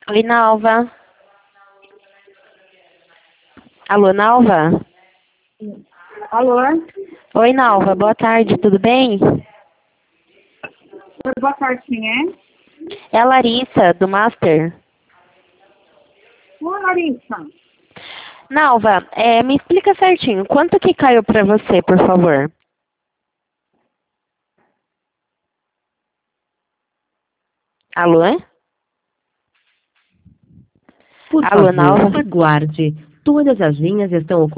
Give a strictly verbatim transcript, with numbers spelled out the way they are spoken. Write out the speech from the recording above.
Oi, Nalva. Alô, Nalva? Alô? Oi, Nalva. Boa tarde, tudo bem? Oi, boa tarde, quem é? É a Larissa, do Master. Ô, Larissa. Nalva, é, me explica certinho, quanto que caiu pra você, por favor? Alô? Por Alô, favor, Nalva? aguarde. Todas as linhas estão ocupadas.